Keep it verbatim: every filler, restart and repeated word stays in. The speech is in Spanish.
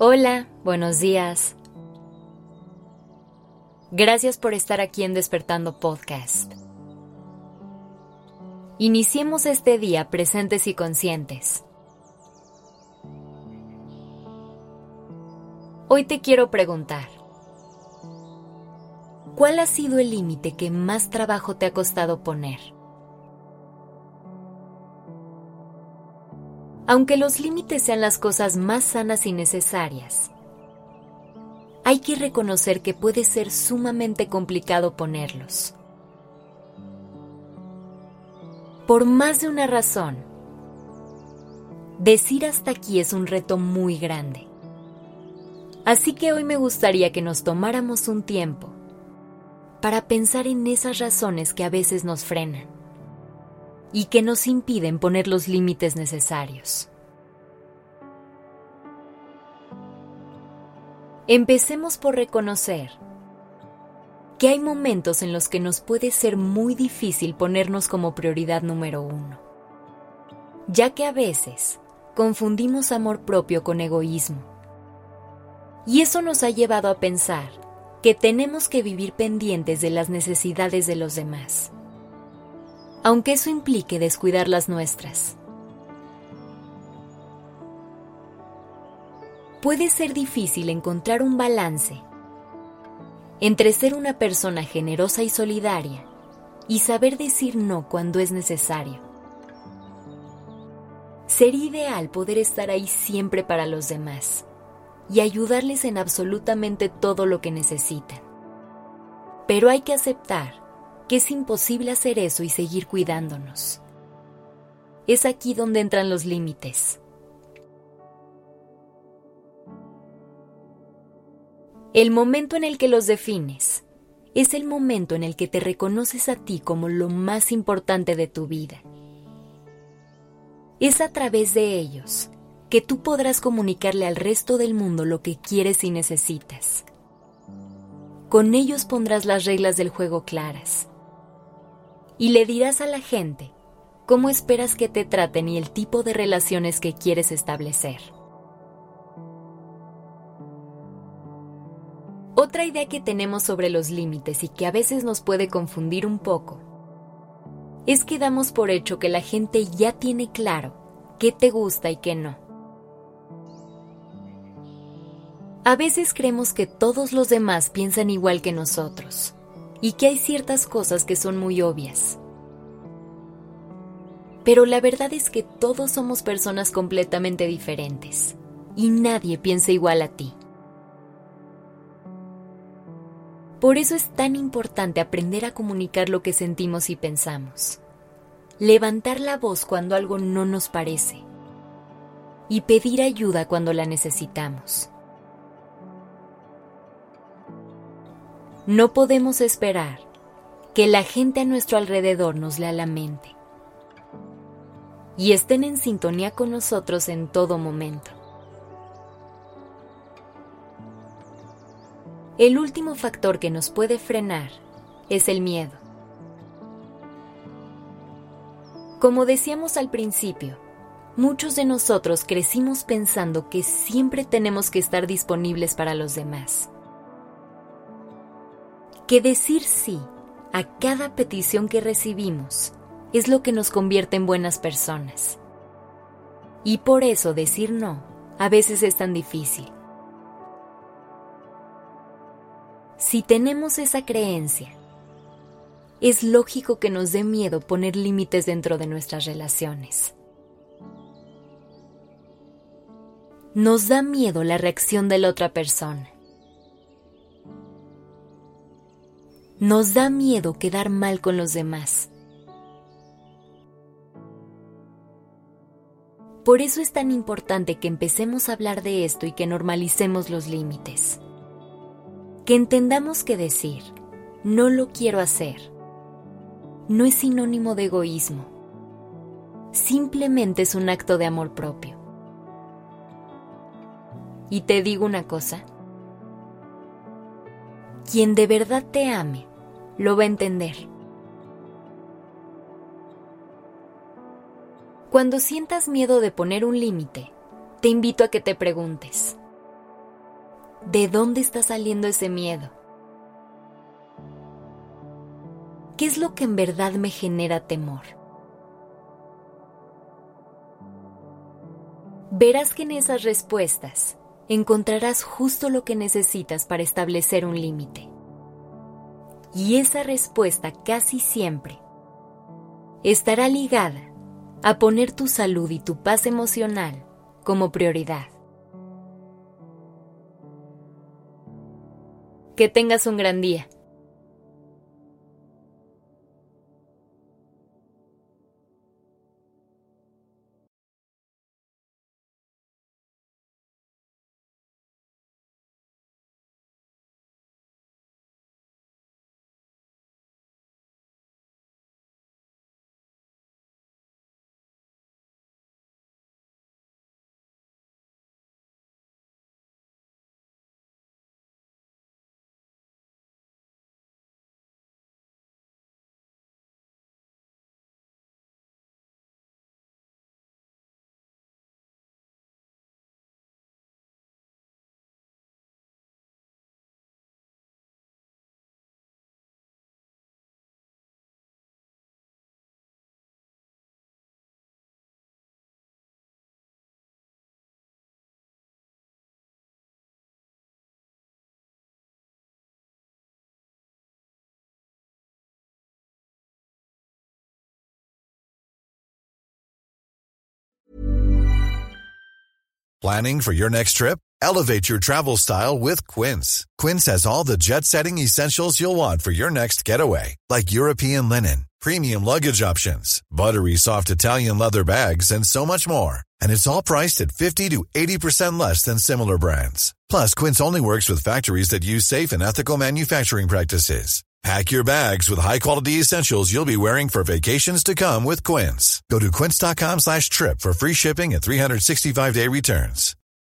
Hola, buenos días. Gracias por estar aquí en Despertando Podcast. Iniciemos este día presentes y conscientes. Hoy te quiero preguntar, ¿cuál ha sido el límite que más trabajo te ha costado poner? Aunque los límites sean las cosas más sanas y necesarias, hay que reconocer que puede ser sumamente complicado ponerlos. Por más de una razón, decir hasta aquí es un reto muy grande. Así que hoy me gustaría que nos tomáramos un tiempo para pensar en esas razones que a veces nos frenan y que nos impiden poner los límites necesarios. Empecemos por reconocer que hay momentos en los que nos puede ser muy difícil ponernos como prioridad número uno, ya que a veces confundimos amor propio con egoísmo. Y eso nos ha llevado a pensar que tenemos que vivir pendientes de las necesidades de los demás, aunque eso implique descuidar las nuestras. Puede ser difícil encontrar un balance entre ser una persona generosa y solidaria y saber decir no cuando es necesario. Sería ideal poder estar ahí siempre para los demás y ayudarles en absolutamente todo lo que necesitan. Pero hay que aceptar que es imposible hacer eso y seguir cuidándonos. Es aquí donde entran los límites. El momento en el que los defines es el momento en el que te reconoces a ti como lo más importante de tu vida. Es a través de ellos que tú podrás comunicarle al resto del mundo lo que quieres y necesitas. Con ellos pondrás las reglas del juego claras y le dirás a la gente cómo esperas que te traten y el tipo de relaciones que quieres establecer. Otra idea que tenemos sobre los límites y que a veces nos puede confundir un poco es que damos por hecho que la gente ya tiene claro qué te gusta y qué no. A veces creemos que todos los demás piensan igual que nosotros y que hay ciertas cosas que son muy obvias. Pero la verdad es que todos somos personas completamente diferentes y nadie piensa igual a ti. Por eso es tan importante aprender a comunicar lo que sentimos y pensamos, levantar la voz cuando algo no nos parece y pedir ayuda cuando la necesitamos. No podemos esperar que la gente a nuestro alrededor nos lea la mente y estén en sintonía con nosotros en todo momento. El último factor que nos puede frenar es el miedo. Como decíamos al principio, muchos de nosotros crecimos pensando que siempre tenemos que estar disponibles para los demás, que decir sí a cada petición que recibimos es lo que nos convierte en buenas personas. Y por eso decir no a veces es tan difícil. Si tenemos esa creencia, es lógico que nos dé miedo poner límites dentro de nuestras relaciones. Nos da miedo la reacción de la otra persona. Nos da miedo quedar mal con los demás. Por eso es tan importante que empecemos a hablar de esto y que normalicemos los límites. Que entendamos que decir, no lo quiero hacer, no es sinónimo de egoísmo. Simplemente es un acto de amor propio. Y te digo una cosa, quien de verdad te ame, lo va a entender. Cuando sientas miedo de poner un límite, te invito a que te preguntes, ¿De dónde está saliendo ese miedo? ¿Qué es lo que en verdad me genera temor? Verás que en esas respuestas encontrarás justo lo que necesitas para establecer un límite. Y esa respuesta casi siempre estará ligada a poner tu salud y tu paz emocional como prioridad. Que tengas un gran día. Planning for your next trip? Elevate your travel style with Quince. Quince has all the jet-setting essentials you'll want for your next getaway, like European linen, premium luggage options, buttery soft Italian leather bags, and so much more. And it's all priced at fifty to eighty percent less than similar brands. Plus, Quince only works with factories that use safe and ethical manufacturing practices. Pack your bags with high-quality essentials you'll be wearing for vacations to come with Quince. Go to quince.com slash trip for free shipping and three sixty-five day returns.